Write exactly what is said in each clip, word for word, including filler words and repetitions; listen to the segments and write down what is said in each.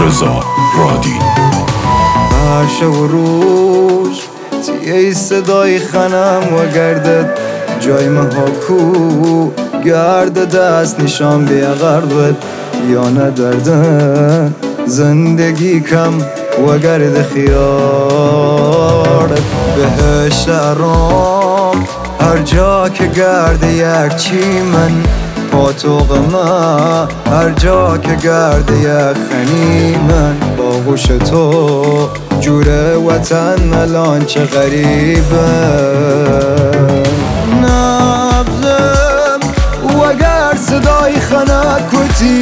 رضا رادین. هر شب و روز تیه صدای خنم و گردد جای مها کو گرد دست نشان بیغربت یا ندردن زندگی کم و گرد خیارت بهشت رام هر جا که گرد یک چی من پاتوق ما هر جا که گرد یک خنی من باهوش تو جور وطن الان چه غریبه نبزم و اگر صدای خنک کتی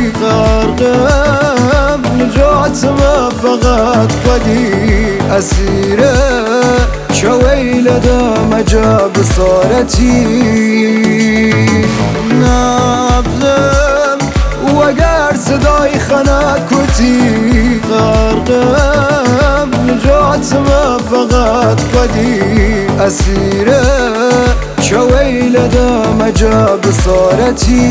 غرقم نجات ما فقط خودی اسیره شویل دم جا بصارتی نبزم و اگر صدای خنک کتی غرقم نجات ما فقط خودی اسیره شویل دم جا بصارتی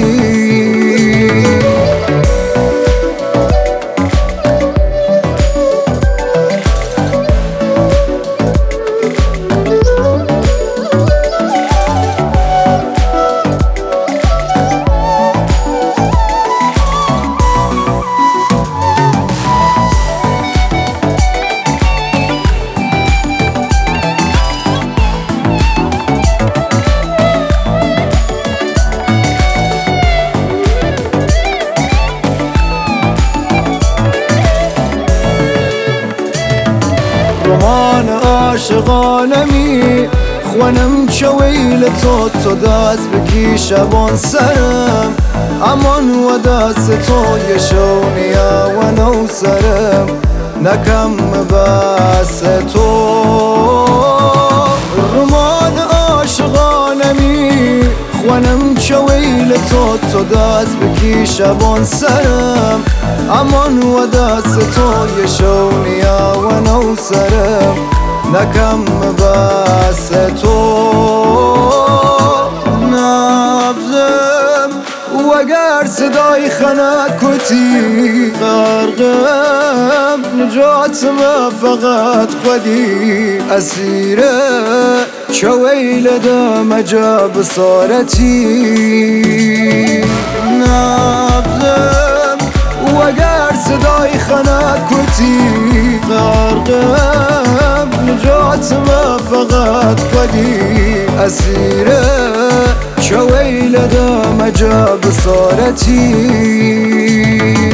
رمان عاشقانمی خوانم چویل تو تو دست بکی شبان سرم امان و دست تو یشونیا و نو سرم نکم بس تو رمان عاشقانمی خوانم چویل تو تو دست بکی شبان سرم امان و دست تو یشونیا و نو سرم نکم بس تو نبزم و اگر صدای خنک کتی غرقم نجات ما فقط خودی اسیره شویل دم جا بصارتی نبزم و اگر صدای خنک کتی غرقم نجات ما فقط خودی اسیره شویل دم جا بصارتی